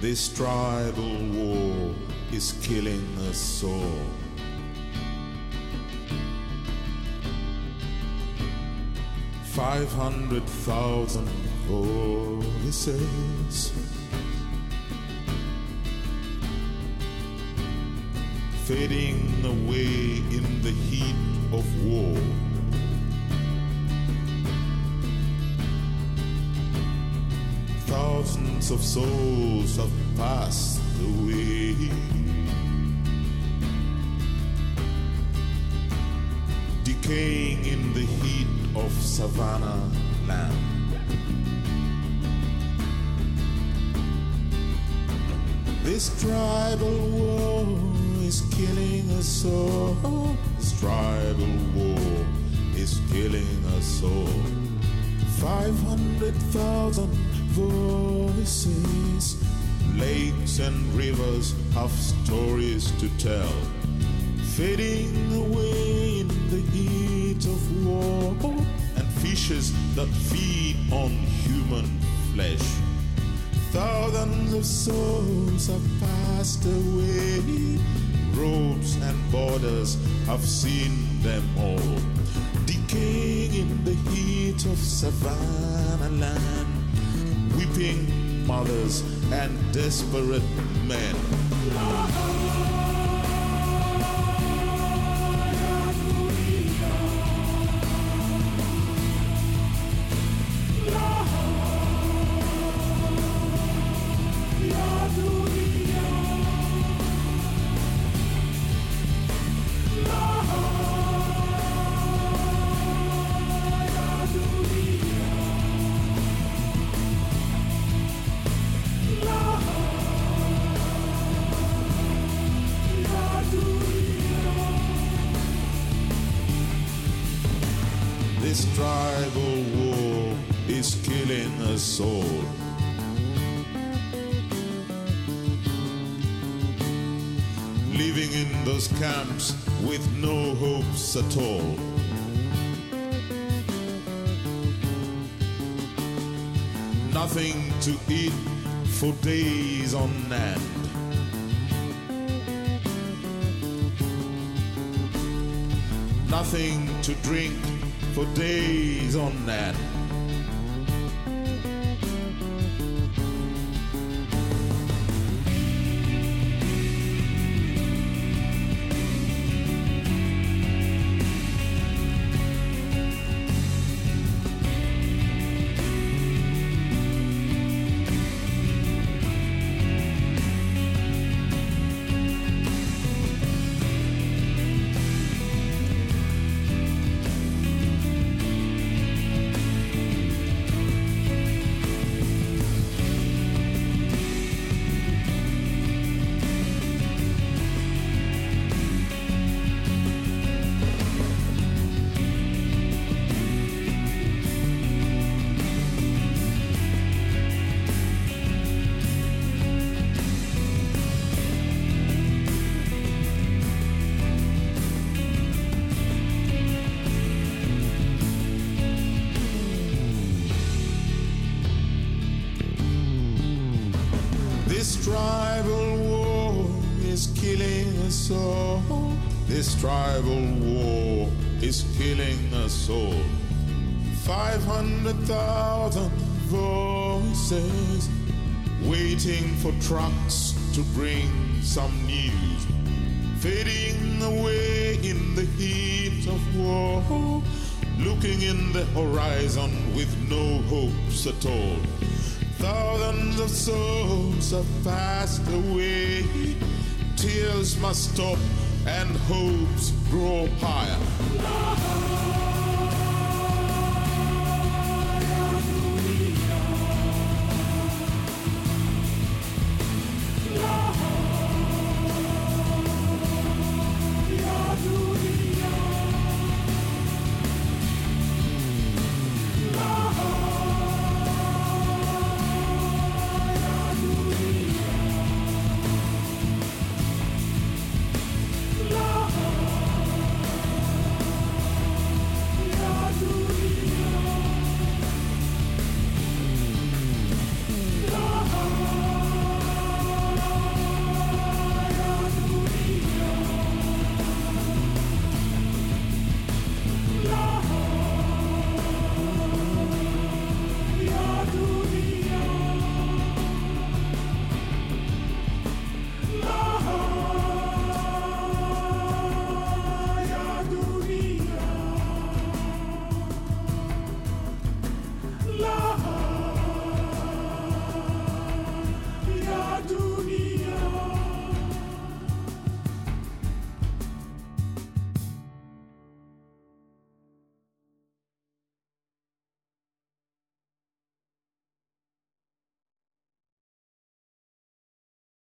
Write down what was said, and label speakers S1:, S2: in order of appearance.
S1: This tribal war is killing us all. 500,000 voices fading away in the heat of war. Thousands of souls have passed away. Decaying in the heat of savannah land. This tribal war is killing us all. This tribal war is killing us all. 500,000 voices, lakes and rivers have stories to tell, fading away in the heat of war, and fishes that feed on human flesh. Thousands of souls have passed away. Roads and borders have seen them all, decaying in the heat of savannah land. Weeping mothers and desperate men. This tribal war is killing us all. Living in those camps with no hopes at all. Nothing to eat for days on end. Nothing to drink for days on end. This tribal war is killing us all. This tribal war is killing us all. 500,000 voices waiting for trucks to bring some news, fading away in the heat of war, looking in the horizon with no hopes at all. Thousands of souls have passed away. Tears must stop and hopes grow higher.